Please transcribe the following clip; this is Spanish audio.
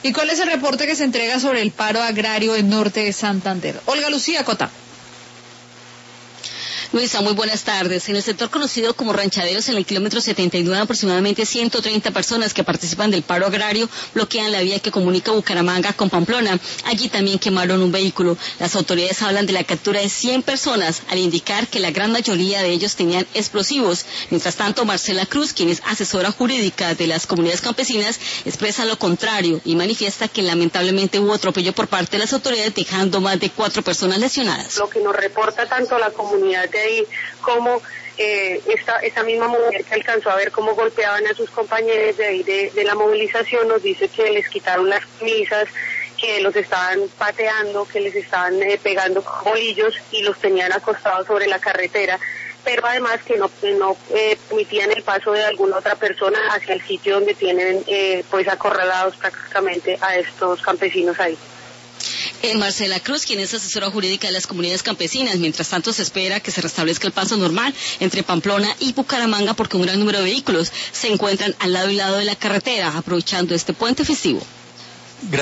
¿Y cuál es el reporte que se entrega sobre el paro agrario en norte de Santander? Olga Lucía Cota. Luisa, muy buenas tardes. En el sector conocido como Ranchaderos, en el kilómetro 79, aproximadamente 130 personas que participan del paro agrario bloquean la vía que comunica Bucaramanga con Pamplona. Allí también quemaron un vehículo. Las autoridades hablan de la captura de 100 personas, al indicar que la gran mayoría de ellos tenían explosivos. Mientras tanto, Marcela Cruz, quien es asesora jurídica de las comunidades campesinas, expresa lo contrario y manifiesta que lamentablemente hubo atropello por parte de las autoridades, dejando más de 4 personas lesionadas. Lo que nos reporta tanto la comunidad de ahí como esta misma mujer que alcanzó a ver cómo golpeaban a sus compañeros de ahí de la movilización, nos dice que les quitaron las camisas, que los estaban pateando, que les estaban pegando con bolillos y los tenían acostados sobre la carretera, pero además que no permitían el paso de alguna otra persona hacia el sitio donde tienen pues acorralados prácticamente a estos campesinos ahí. Marcela Cruz, quien es asesora jurídica de las comunidades campesinas. Mientras tanto, se espera que se restablezca el paso normal entre Pamplona y Bucaramanga, porque un gran número de vehículos se encuentran al lado y lado de la carretera, aprovechando este puente festivo.